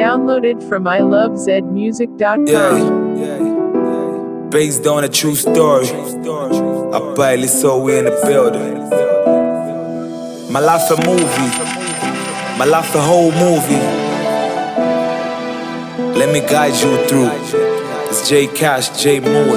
Downloaded from ilovezmusic.com. Based on a true story. I barely saw we in the building. My life a movie. My life a whole movie. Let me guide you through. It's J Cash, J Moore.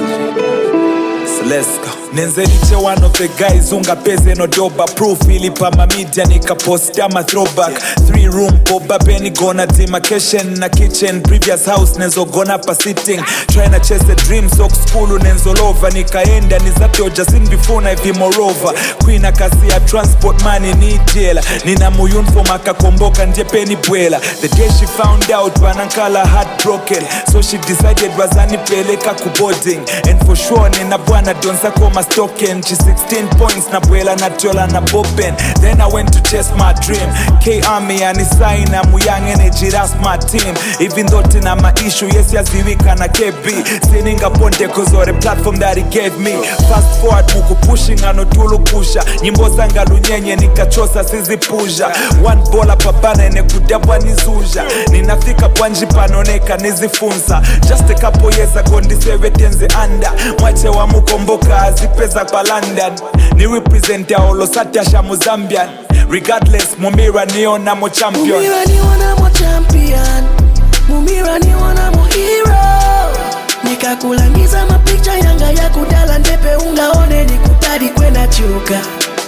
So let's go. Nenzeliche one of the guys ungapeze no doba proof ilipa media nikapost ama throwback 3-room boba penny gonna demarcation na kitchen previous house nenzo gonna pa sitting trying to chase the dream so school nenzo lova nikaenda nizatyo just before na hivi moreover queen akasi ya transport money ni jela nina muyun for makakomboka ndiye penny bwela the day she found out banankala heartbroken so she decided wazani peleka kuboarding and for sure nina bwana donsa koma token, she 16 points na bwela na tola na bopen. Then I went to chase my dream. K-Army and sign I'm young energy, that's my team. Even though tina my issue, yes yaziwika na KB. Sitting upon the cause of the platform that he gave me. Fast forward muku pushing anotulu pusha. Nyimbo zanga lunyenye nikachosa sizi pusha. One bola papana ene kudabwa nizuja. Ninafika panji panoneka nizifunza. Just a couple years ago ndiseve tenze anda. Mwache wa mukomboka pesa kwa London ni represent ya Olosati asha Mozambian regardless mumira niona mo champion mumira niona mo champion mumira niona mo hero nikakulangiza mapicha yanga ya kudala ndepe ungaone nikutadi kwena chuka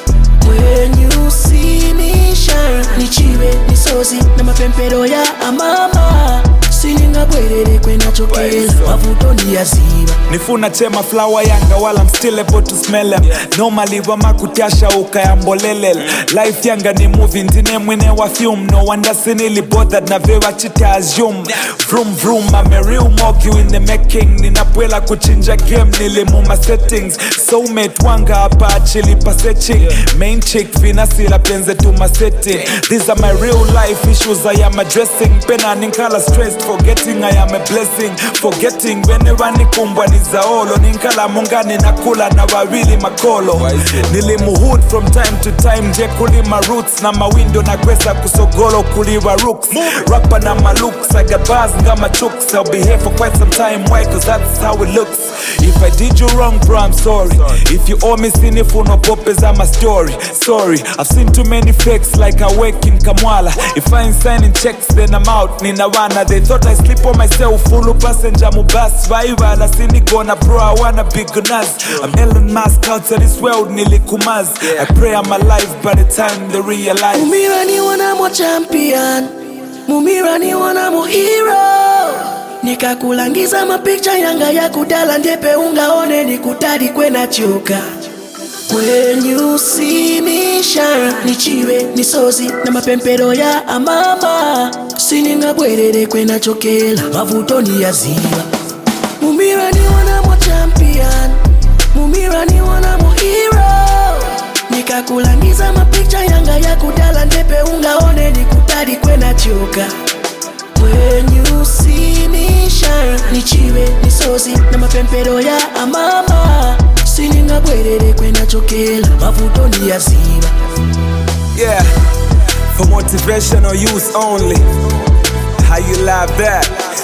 when you see me shine nichiwe nisozi na mapempero ya amama sininga bwerere kwena chokela mavutoni ya ziba nifuna chema flower yanga while I'm still able to smell them normally wama kutasha ukayambolelel life yanga ni movie ndine mwene wa film no wonder sinili bothered na vewa chita assume vroom vroom I'm a real mogu in the making ninapwela kuchinja game nilimuma settings soulmate wanga hapa achili pasechi main chick vinasila penze to my setting these are my real life issues I am addressing pena ninkala stressed forgetting I am a blessing forgetting whenever nikumbwa nizaolo ninkala mungani nakula na wawili makolo nilimuhood from time to time je kulima roots na mawindo na gwesa kusogolo kuliwa rooks rapper na malooks I got bars ngama chooks I'll be here for quite some time why cause that's how it looks if I did you wrong bro I'm sorry if you owe me sinifu no popes I'm a story sorry I've seen too many fakes like I work in Kamwala if I ain't signing checks then I'm out nina wana they thought I sleep on myself full passenger mubas viral asini gonna bro I wanna be gunners I'm Elon Musk out of this world nilikumaz I pray I'm alive by the time they realize mumira ni wana mo champion mumira ni wana mo hero nikakulangiza mapicha yanga ya kudala ndepe ungaone nikutadi kwena chuka when you see me shine nichiwe nisozi na mapempero ya amama sininga bwerere kwena chokela mavutoni ya ziba mumira ni wana mo champion mumira ni wana mo hero nikakulangiza mapicha yanga ya kudala ndepe ungaone nikutadi kwena chuka when you see me shine nichiwe nisozi na mapempero ya amama sininga bwerere kwena chokela mavutoni ya ziba yeah for motivational use only how you love that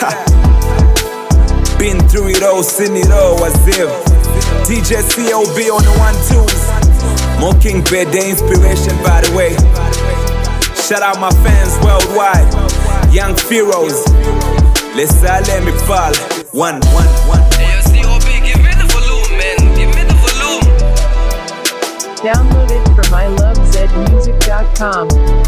been through it all seen it all as if DJ COB on the 1-2s Mocking bed the inspiration by the way shout out my fans worldwide young Feroz let's let me fall 1 Hey, COB, give me the volume, man. Give me the volume. Downloaded from ilovezmusic.com.